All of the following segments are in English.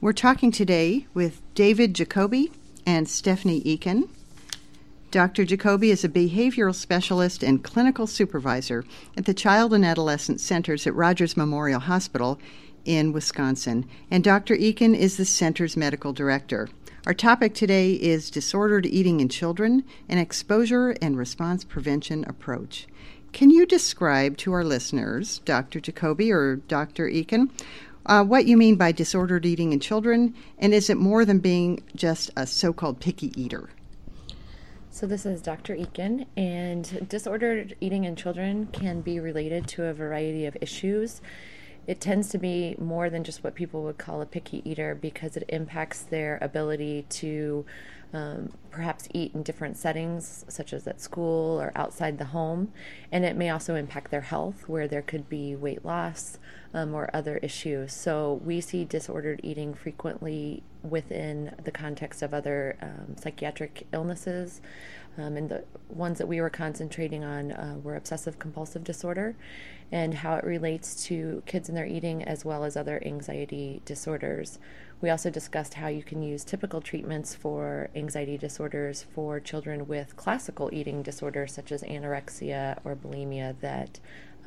We're talking today with David Jacoby and Stephanie Eakin. Dr. Jacoby is a behavioral specialist and clinical supervisor at the Child and Adolescent Centers at Rogers Memorial Hospital in Wisconsin, and Dr. Eakin is the center's medical director. Our topic today is disordered eating in children, an exposure and response prevention approach. Can you describe to our listeners, Dr. Jacoby or Dr. Eakin, what you mean by disordered eating in children, and is it more than being just a so-called picky eater? So this is Dr. Eakin, and disordered eating in children can be related to a variety of issues. It tends to be more than just what people would call a picky eater because it impacts their ability to perhaps eat in different settings, such as at school or outside the home. And it may also impact their health, where there could be weight loss or other issues. So we see disordered eating frequently within the context of other psychiatric illnesses. And the ones that we were concentrating on were obsessive compulsive disorder and how it relates to kids and their eating, as well as other anxiety disorders. We also discussed how you can use typical treatments for anxiety disorders for children with classical eating disorders such as anorexia or bulimia that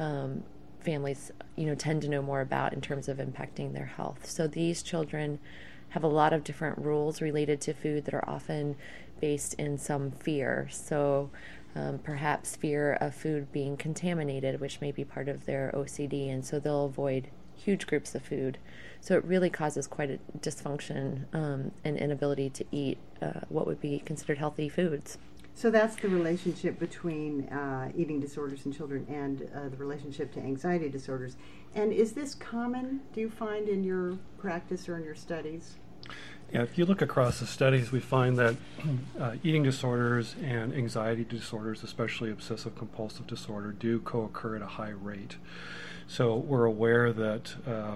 families tend to know more about in terms of impacting their health. So these children have a lot of different rules related to food that are often based in some fear. So perhaps fear of food being contaminated, which may be part of their OCD, and so they'll avoid huge groups of food. So it really causes quite a dysfunction and inability to eat what would be considered healthy foods. So that's the relationship between eating disorders in children and the relationship to anxiety disorders. And is this common, do you find, in your practice or in your studies? Yeah, if you look across the studies, we find that eating disorders and anxiety disorders, especially obsessive compulsive disorder, do co-occur at a high rate. So we're aware that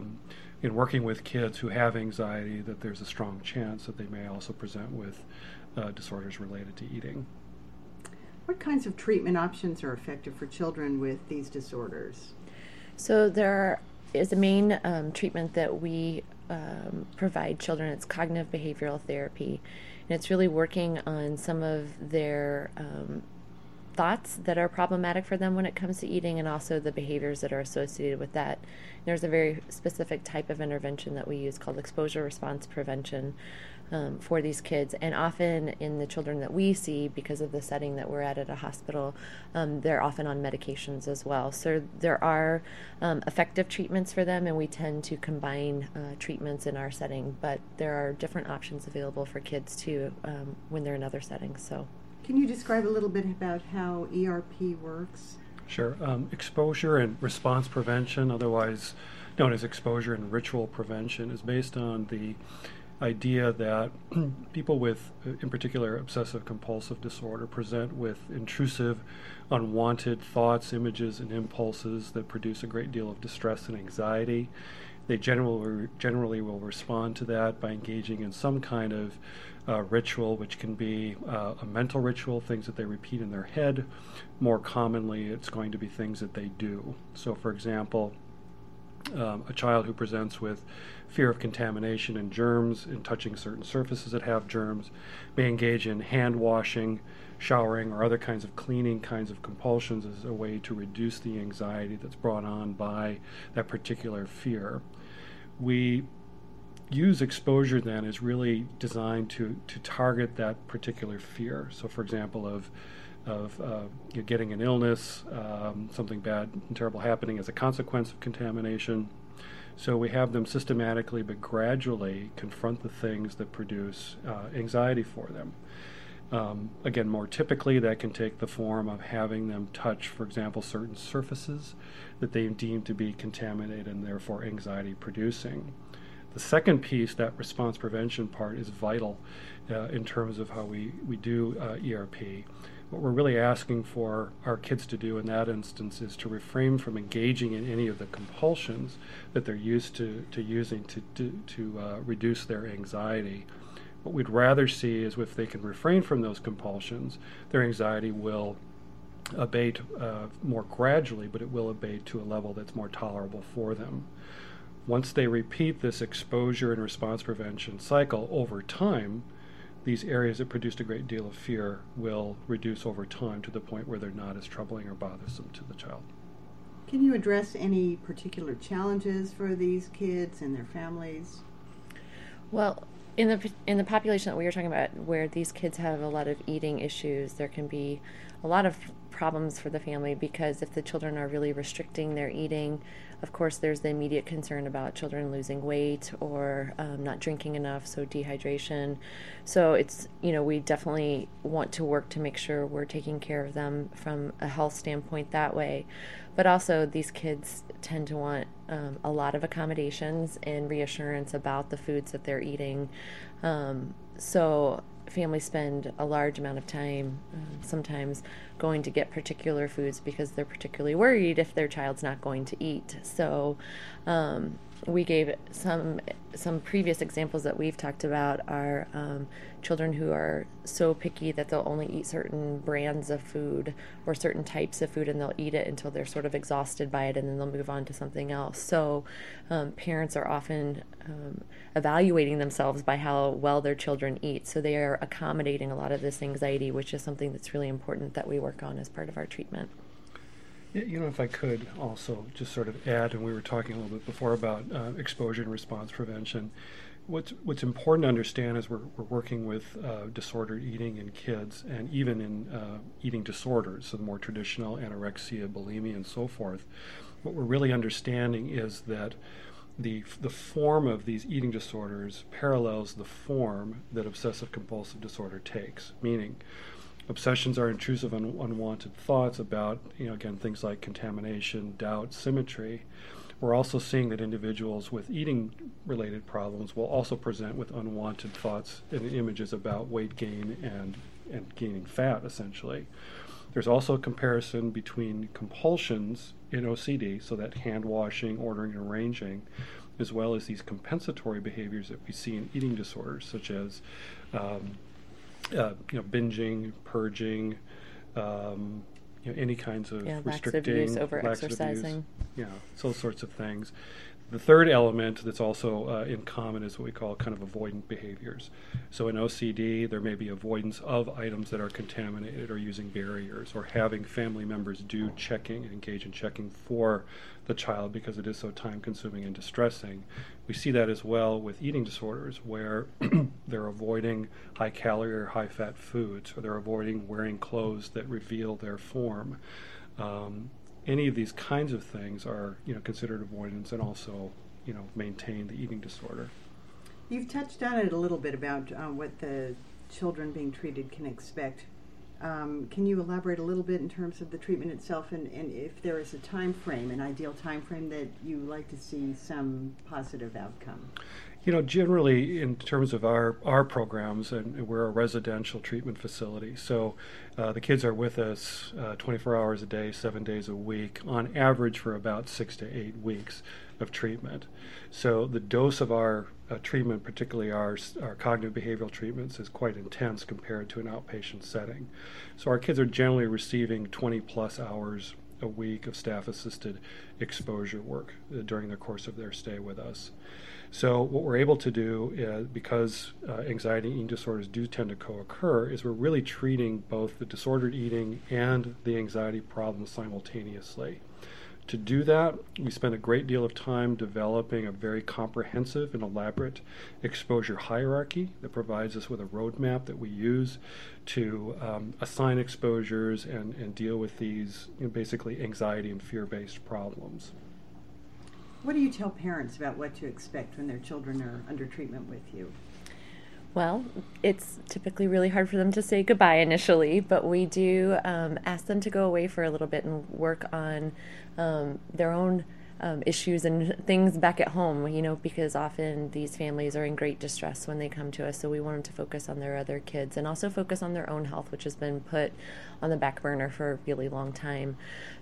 in working with kids who have anxiety, that there's a strong chance that they may also present with disorders related to eating. What kinds of treatment options are effective for children with these disorders? So there is a main treatment that we provide children. It's cognitive behavioral therapy, and it's really working on some of their thoughts that are problematic for them when it comes to eating, and also the behaviors that are associated with that. There's a very specific type of intervention that we use called exposure response prevention for these kids, and often in the children that we see, because of the setting that we're at a hospital, they're often on medications as well. So there are effective treatments for them, and we tend to combine treatments in our setting, but there are different options available for kids too when they're in other settings. So, can you describe a little bit about how ERP works? Sure. Exposure and response prevention, otherwise known as exposure and ritual prevention, is based on the idea that people with, in particular, obsessive compulsive disorder present with intrusive, unwanted thoughts, images, and impulses that produce a great deal of distress and anxiety. They generally will respond to that by engaging in some kind of ritual, which can be a mental ritual, things that they repeat in their head. More commonly, it's going to be things that they do. So, for example, a child who presents with fear of contamination and germs in touching certain surfaces that have germs may engage in hand washing, showering, or other kinds of cleaning kinds of compulsions as a way to reduce the anxiety that's brought on by that particular fear. We use exposure then as really designed to target that particular fear. So, for example, of you're getting an illness, something bad and terrible happening as a consequence of contamination. So we have them systematically but gradually confront the things that produce anxiety for them. Again, more typically, that can take the form of having them touch, for example, certain surfaces that they deem to be contaminated and therefore anxiety producing. The second piece, that response prevention part, is vital in terms of how we do ERP. What we're really asking for our kids to do in that instance is to refrain from engaging in any of the compulsions that they're used to using to reduce their anxiety. What we'd rather see is if they can refrain from those compulsions, their anxiety will abate more gradually, but it will abate to a level that's more tolerable for them. once they repeat this exposure and response prevention cycle over time, these areas that produced a great deal of fear will reduce over time to the point where they're not as troubling or bothersome to the child. Can you address any particular challenges for these kids and their families? Well, in the population that we were talking about, where these kids have a lot of eating issues, there can be a lot of problems for the family, because if the children are really restricting their eating, of course there's the immediate concern about children losing weight or not drinking enough, so dehydration. So it's, we definitely want to work to make sure we're taking care of them from a health standpoint that way. But also these kids tend to want a lot of accommodations and reassurance about the foods that they're eating. So families spend a large amount of time sometimes going to get particular foods because they're particularly worried if their child's not going to eat. So we gave some previous examples that we've talked about are children who are so picky that they'll only eat certain brands of food or certain types of food, and they'll eat it until they're sort of exhausted by it, and then they'll move on to something else. So parents are often evaluating themselves by how well their children eat. So they are accommodating a lot of this anxiety, which is something that's really important that we work on as part of our treatment. Yeah, if I could also just sort of add, and we were talking a little bit before about exposure and response prevention. What's important to understand is we're working with disordered eating in kids, and even in eating disorders, so the more traditional anorexia, bulimia, and so forth. What we're really understanding is that the form of these eating disorders parallels the form that obsessive compulsive disorder takes, meaning obsessions are intrusive unwanted thoughts about, again, things like contamination, doubt, symmetry. We're also seeing that individuals with eating-related problems will also present with unwanted thoughts and images about weight gain and gaining fat, essentially. There's also a comparison between compulsions in OCD, so that hand washing, ordering, and arranging, as well as these compensatory behaviors that we see in eating disorders, such as binging, purging, any kinds of restricting, laxative use, over-exercising. So those sorts of things. The third element that's also in common is what we call kind of avoidant behaviors. So in OCD, there may be avoidance of items that are contaminated, or using barriers, or having family members do checking and engage in checking for the child because it is so time-consuming and distressing. We see that as well with eating disorders, where they're avoiding high-calorie or high-fat foods, or they're avoiding wearing clothes that reveal their form. Any of these kinds of things are, considered avoidance, and also, maintain the eating disorder. You've touched on it a little bit about what the children being treated can expect. Can you elaborate a little bit in terms of the treatment itself, and if there is a time frame, an ideal time frame that you like to see some positive outcome? Generally, in terms of our programs, and we're a residential treatment facility, so the kids are with us 24 hours a day, 7 days a week, on average for about 6 to 8 weeks of treatment. So the dose of our treatment, particularly our cognitive behavioral treatments, is quite intense compared to an outpatient setting. So our kids are generally receiving 20 plus hours a week of staff-assisted exposure work during the course of their stay with us. So what we're able to do, because anxiety and eating disorders do tend to co-occur, is we're really treating both the disordered eating and the anxiety problems simultaneously. To do that, we spend a great deal of time developing a very comprehensive and elaborate exposure hierarchy that provides us with a roadmap that we use to assign exposures and deal with these basically anxiety and fear-based problems. What do you tell parents about what to expect when their children are under treatment with you? Well, it's typically really hard for them to say goodbye initially, but we do ask them to go away for a little bit and work on their own issues and things back at home, because often these families are in great distress when they come to us, so we want them to focus on their other kids and also focus on their own health, which has been put on the back burner for a really long time.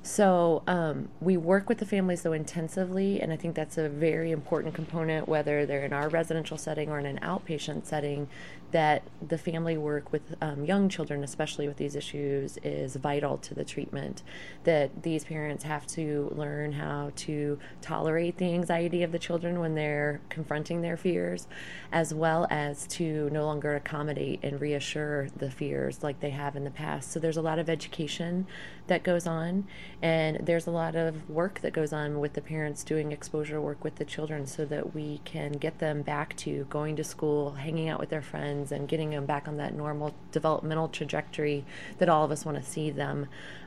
So we work with the families, though, intensively, and I think that's a very important component, whether they're in our residential setting or in an outpatient setting, that the family work with young children, especially with these issues, is vital to the treatment, that these parents have to learn how to to tolerate the anxiety of the children when they're confronting their fears, as well as to no longer accommodate and reassure the fears like they have in the past. So there's a lot of education that goes on, and there's a lot of work that goes on with the parents doing exposure work with the children so that we can get them back to going to school, hanging out with their friends, and getting them back on that normal developmental trajectory that all of us want to see them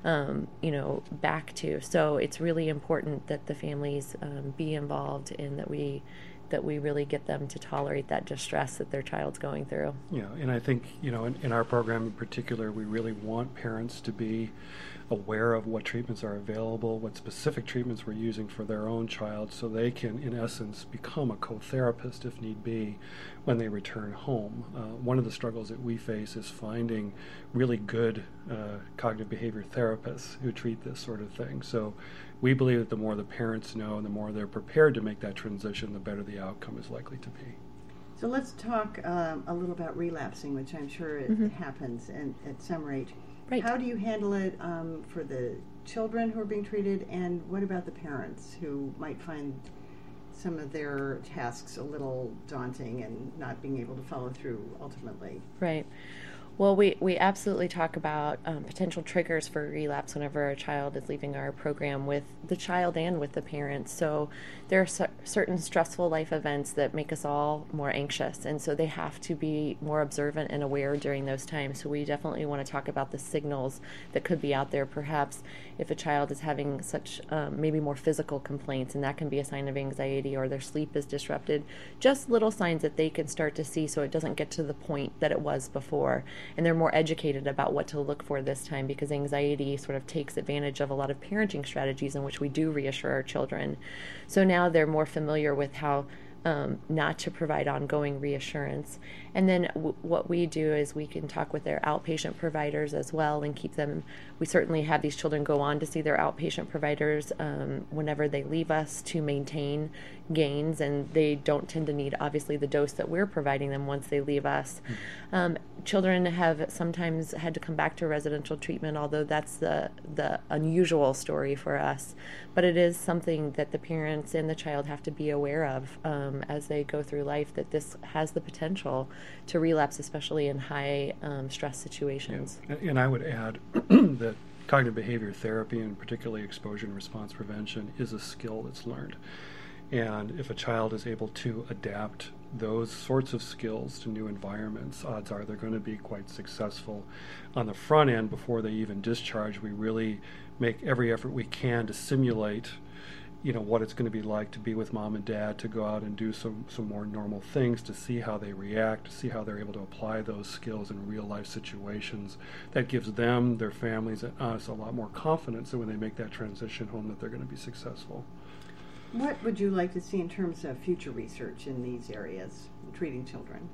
back to. So it's really important that the families be involved and that we really get them to tolerate that distress that their child's going through. Yeah, and I think, in our program in particular, we really want parents to be aware of what treatments are available, what specific treatments we're using for their own child, so they can, in essence, become a co-therapist if need be when they return home. One of the struggles that we face is finding really good cognitive behavior therapists who treat this sort of thing. So we believe that the more the parents know and the more they're prepared to make that transition, the better the outcome is likely to be. So let's talk a little about relapsing, which I'm sure it happens at some rate. Right. How do you handle it for the children who are being treated, and what about the parents who might find some of their tasks a little daunting and not being able to follow through ultimately? Right. Well, we absolutely talk about potential triggers for relapse whenever a child is leaving our program with the child and with the parents. So there are certain stressful life events that make us all more anxious, and so they have to be more observant and aware during those times. So we definitely want to talk about the signals that could be out there. Perhaps if a child is having such maybe more physical complaints, and that can be a sign of anxiety, or their sleep is disrupted, just little signs that they can start to see so it doesn't get to the point that it was before. And they're more educated about what to look for this time, because anxiety sort of takes advantage of a lot of parenting strategies in which we do reassure our children. So now they're more familiar with how not to provide ongoing reassurance. And then what we do is we can talk with their outpatient providers as well and keep them. We certainly have these children go on to see their outpatient providers whenever they leave us to maintain gains, and they don't tend to need, obviously, the dose that we're providing them once they leave us. Children have sometimes had to come back to residential treatment, although that's the unusual story for us. But it is something that the parents and the child have to be aware of as they go through life, that this has the potential to relapse, especially in high stress situations. Yeah. And I would add that cognitive behavior therapy, and particularly exposure and response prevention, is a skill that's learned. And if a child is able to adapt those sorts of skills to new environments, odds are they're going to be quite successful. On the front end, before they even discharge, we really make every effort we can to simulate what it's going to be like to be with mom and dad, to go out and do some more normal things, to see how they react, to see how they're able to apply those skills in real life situations. That gives them, their families, and us a lot more confidence that when they make that transition home, that they're going to be successful. What would you like to see in terms of future research in these areas, treating children?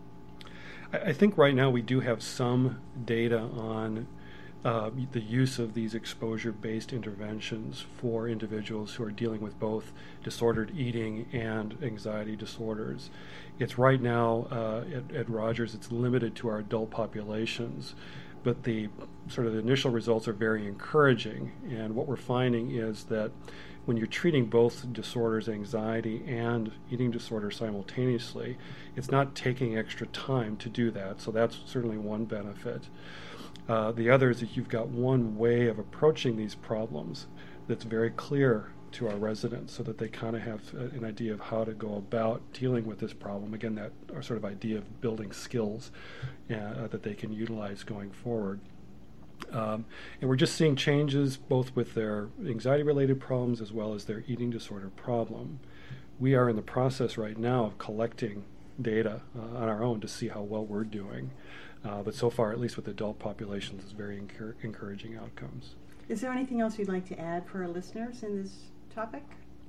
I think right now we do have some data on the use of these exposure-based interventions for individuals who are dealing with both disordered eating and anxiety disorders. It's right now at Rogers, it's limited to our adult populations, but the sort of the initial results are very encouraging. And what we're finding is that when you're treating both disorders, anxiety and eating disorder simultaneously, it's not taking extra time to do that. So that's certainly one benefit. The other is that you've got one way of approaching these problems that's very clear to our residents, so that they kind of have an idea of how to go about dealing with this problem. Again, that our sort of idea of building skills that they can utilize going forward. And we're just seeing changes both with their anxiety-related problems as well as their eating disorder problem. We are in the process right now of collecting data on our own to see how well we're doing. But so far, at least with adult populations, it's very encouraging outcomes. Is there anything else you'd like to add for our listeners in this topic?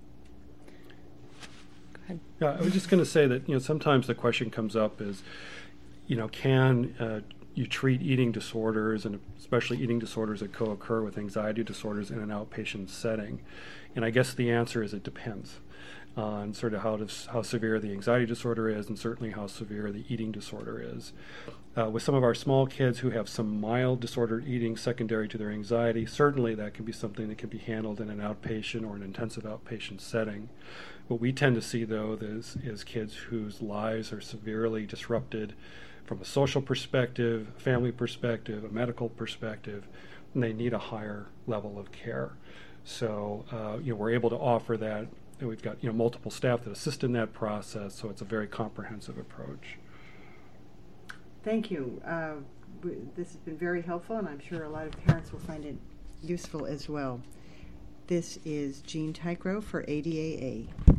Go ahead. Yeah, I was just going to say that sometimes the question comes up is, can you treat eating disorders, and especially eating disorders that co-occur with anxiety disorders, in an outpatient setting? And I guess the answer is it depends. on sort of how severe the anxiety disorder is, and certainly how severe the eating disorder is. With some of our small kids who have some mild disordered eating secondary to their anxiety, certainly that can be something that can be handled in an outpatient or an intensive outpatient setting. What we tend to see, though, is kids whose lives are severely disrupted from a social perspective, family perspective, a medical perspective, and they need a higher level of care. So, we're able to offer that. And we've got, multiple staff that assist in that process, so it's a very comprehensive approach. Thank you. This has been very helpful, and I'm sure a lot of parents will find it useful as well. This is Jean Tycrow for ADAA.